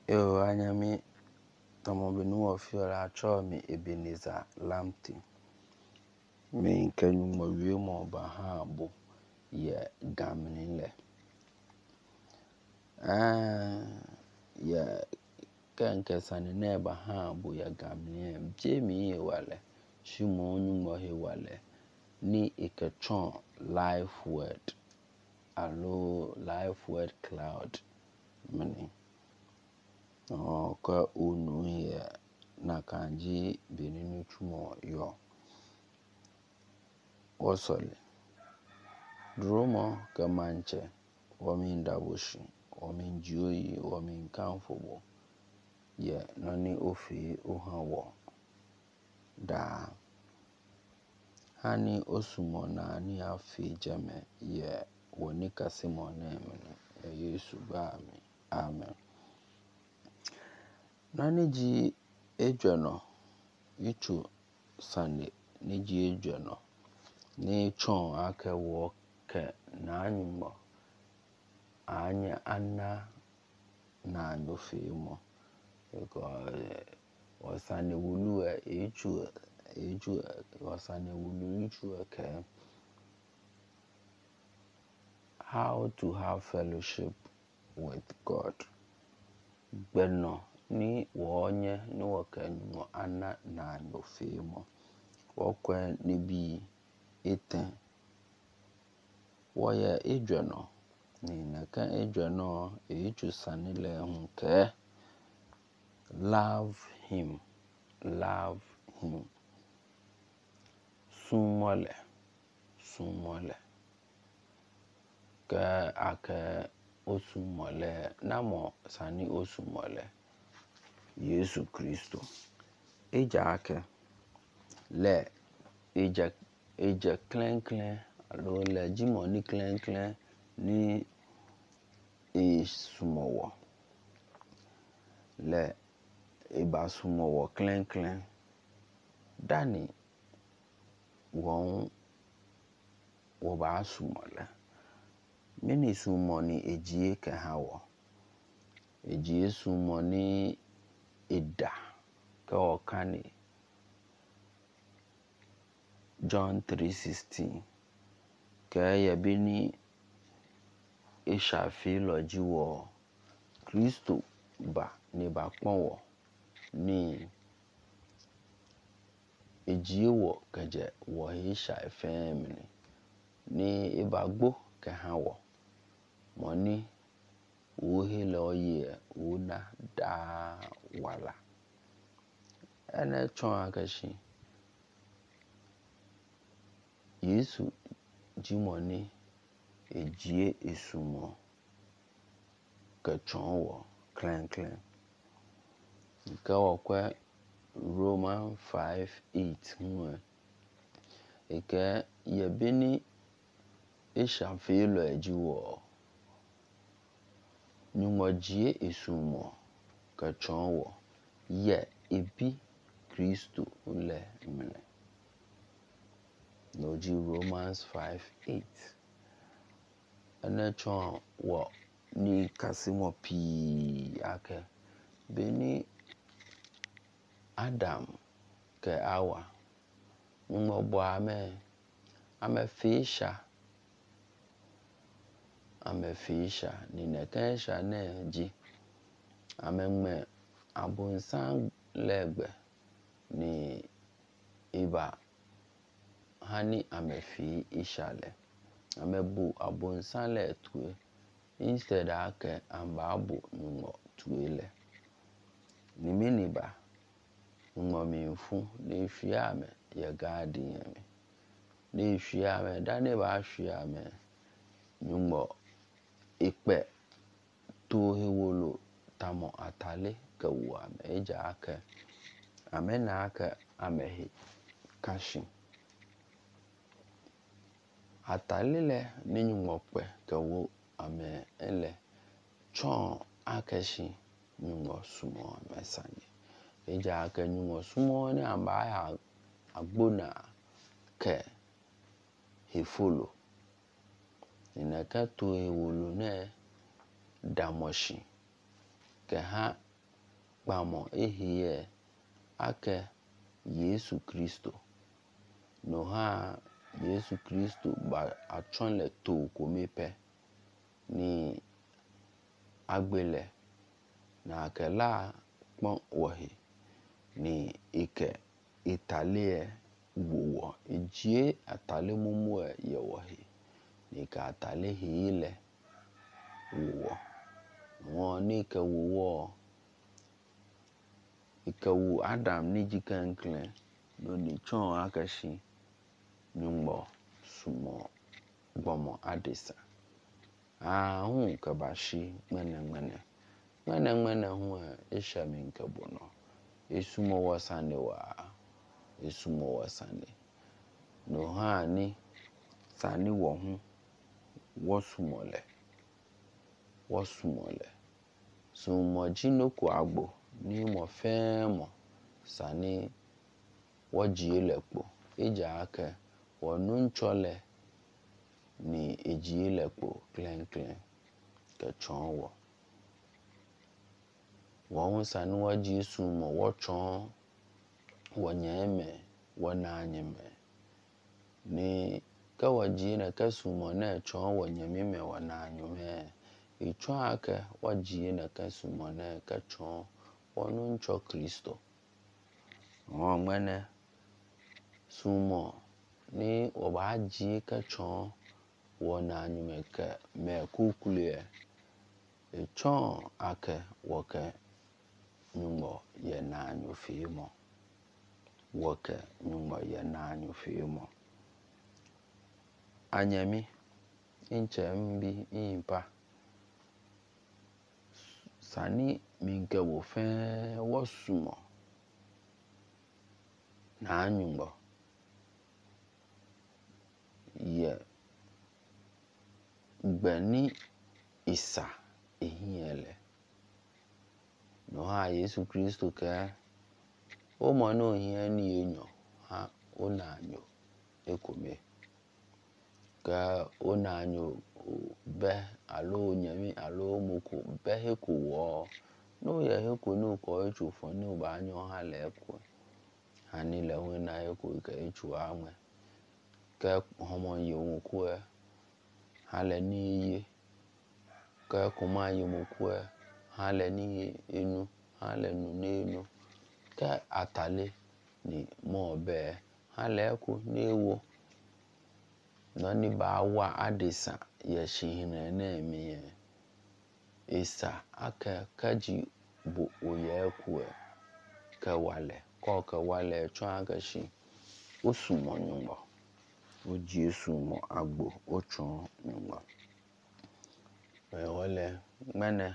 Yo, anyami tomobinu ofiola chomi Ebenezer Lamte. Me kenyu mawie mo bahabo ye gamnile. Ye kenke sani ne bahabo ye gamnile. Jemi wale. Shimonu mohe wale. Ni ikechon life word. Allo life word cloud. Mani. Kwa unu ye na kanji beninu chumo yo. Osole. Drumo kamanche. Wamin dawoshi. Wamin joyi. Wamin kamfobo. Ye nani ofi uhawo. Da. Hani osumo na ni afi jeme. Ye wonika simone mene. Yesu ba mi. Amen. Nani ji ejwano. Ichu Sunday. Ni ji ejwano. Ni chon ake woke na anyumo. Anya anna na anyofimo. Because wasane wulu eju wasane wulu ichu ake. How to have fellowship with God. Beno ni wonye ni wake nyumo anna na anyofimo. Wokwe ni bi eten. Woye ejwano. Ni naka ejwano eju sanile hunke. Love him. Love him. Sumole. Sumole. Ke ake osumole. Namo sani osumole. Yesu Kristo. Eja ake. Le. Eja klen klen. Alo le jimoni klen klen. Ni sumowo. Le. Eba sumowo klen klen. Dani. Won. Woba sumole. Mini sumoni ejie ke hawo. Ejie sumoni eda. Ke okani. John 3:16. Ke yebini ishafi loji wo. Kristo ba ni bakpon wo. Ni ejie wo keje wo isha efemini. Ni ibagbo ke hawo. Moni uhile oye una da wala. Ene chon akashi. Yesu jimoni ejie esumo ke chon wo klen klen. Nke wakwe Roman 5:8 mwe. Eke yebini ishafilo ejiwo. Nyumo jie esumo ke chon wo. Ye ebi Kristo ule mene. Noji Romans 5:8. Ene chon wo ni kasimo pi ake. Beni Adam ke awa. Nyumo bo ame fisha. Ame fisha. Ni nekensha ne ji. Ame me abunsan legbe. Ni iba. Hani ame fi ishale. Ame bu abunsan le tuwe. Instead ake amba abu nyumo tuwe le. Ni miniba. Nyumo minfu. Ni fiyame ye gadi yeme. Ni fiyame. Dane ba fiyame. Nyumo ikpe. Tuhe wolo tamo atale ke uwame. Eja ake. Ame na ake amehi kashin. Atale le ni nyumo kpe ke wo ame ele. Chon akeshi nyumo sumo ame sanye. Eja ake nyumo sumo ni amba ya agbona ke hifolo. Ineke tuhe wolo ne damoshi. Ke ha kpamo ehiye ake Yesu Kristo no ha Yesu Kristo ba atron le to komepe ni agbele na akela pon wohi ni ike italie wowo ejie atale mumu ye wohi ni ka atale hile wowo won ni ke wowo ike wu Adam ni jikenkle no ni chon akashi nyumbo sumo gbomo adisa hu ka bashi mene hu ishami nke bono esumo wasane esumo wasane no ha ni sani wo hu wosumole sumo jinoko agbo ni mo femo sani wojielepo eja ake wonu chole ni ejielepo klen ke chonwo won sani waji sumo wo chon wonyeme wonanyeme ni ka waji na ka sumo na chon wonyeme wonanyeme ichon ake waji na ka sumo na ka chon wonu cho Kristo mene sumo ni obaji ka chon wonanyeme ke me kukulie ichon ake woke nyumbo ye nanyu fimo woke nyumbo ye nanyu fimo anyemi inche mbi impa sani minke wo fe wo sumo na nyumbo ye gbeni isa ehiele no ha Yesu Kristo ke o mo no hia ni enyo ha onanyo ekome ka onanyo be alo nyami alo moko be heku wo no ye heku no ko echufo ni ba anyo ha le ku ani le hu na heku ke echu anwe ka homo ye won ku ha le ni ye ka kuma ye mo ku ha le ni enu ha le nu n'enu ka atale ni mo be ha le ku n'ewo no ni ba wa adisa ye shihine na emi isa aka kaji bu oye ku ka wale chon agashi osumo nyumbo o Jesu mo agbo o chon nyumbo wale mene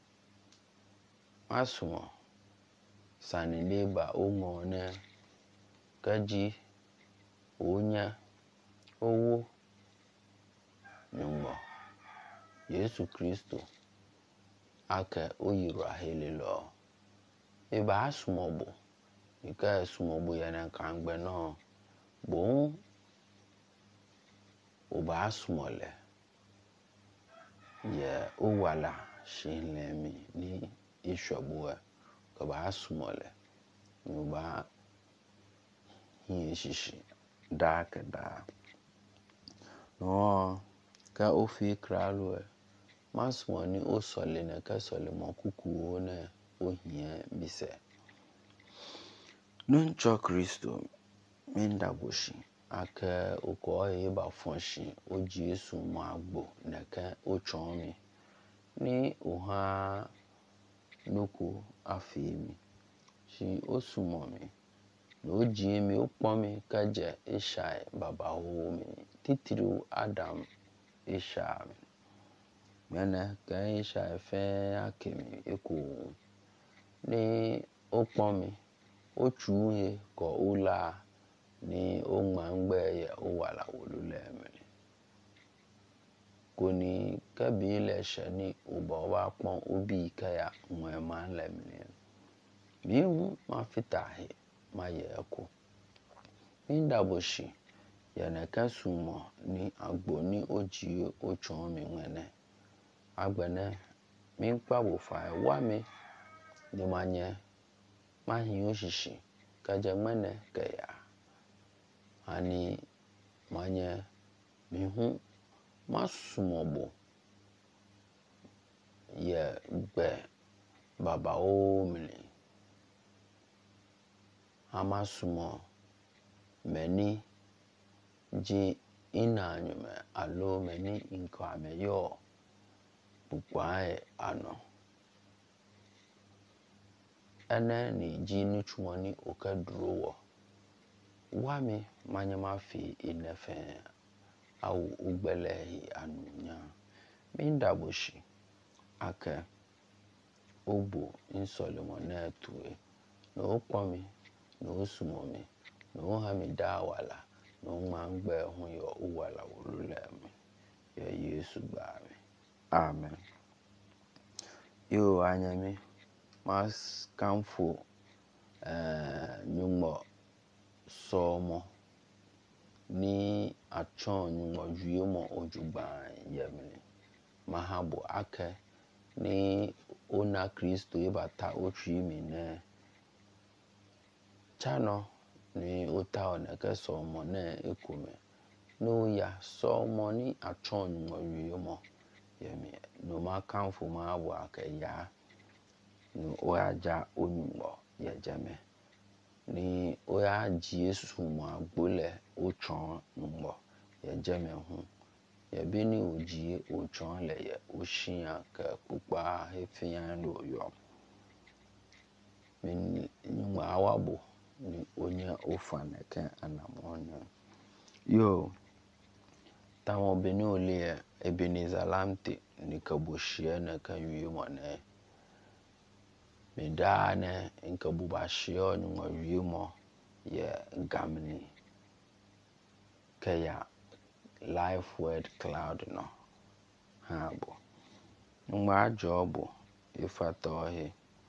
asumo sani leba o ne kaji onya owo nyumbo Yesu Kristo ake oyiru ahililo eba asumo bo ika asumo bo yana kangbe no bo oba asumole ye owala shinlemi ni ishobuwe ka ba asumole ni ba hin shishi da no ka ofi kralwe masumo ni o sole na ka sole mo kuku na o hia mise nun cho Kristo minda boshi aka oko ba fonshi o Jesu mo agbo na ka o chon ni o ha nuku afimi shi o sumo mi no ji mi o pon mi ka je ishai baba ho mi titiru Adam isha mena ka isha fe akemi eku ni o pon mi o chuhe ko ula ni o ngangbe ye o wala wolule mi koni kabile shani ubo wa pon obi ka ya nwe ma le mi bi hu ma fitahi ma ye eku inda boshi yana ka sumo ni agbo ni oji o chon mi nwene agbene mi pa wo fa wa mi ni manye mahi oshishi kaje mene kaya ani manye mihu masumobo ye gbe baba o mini amasumo meni ji ina nyume alo meni inko ameyo bukwae ano ene ni ji ni chumoni okadruwo wami manye mafi inefe au ugbelehi anunya mindabushi ake ogbo insolomone tuwe no kwami no sumomi no hami dawala no mangbe hun yo uwala wululemi ya Yesu bami amen yo anyami mas kamfo nyumo somo ni achon nyumo juyomo ojugban yemini mahabo ake ni ona Kristo ibata ochimi ne chano ni ota oneke somo ne ekume no ya somo ni achon nyumo juyomo yemi no makamfo mahabo ake ya no oyaja onyumo yejeme ni oya Jesu mo agbole ochon nyumo yejeme hu yebini oji ochon leye oshian ke pupa hefian lo yo min nyumo awabo ni onya ofaneke anamonya yo tamo beni ole Ebenezer Lamte ni kaboshie ne kan yumo ne medane inkabubashio nyumo yumo ye gamni kaya life word cloud no habo nwa jobu ifatohi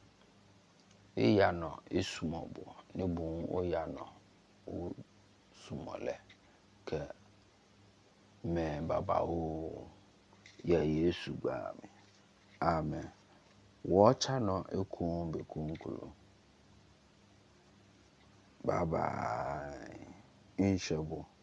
iyano isumobo nibu oyano usumole ke me baba o ya Yesu bami amen wacha no ekun bekunkulu bye bye inshabo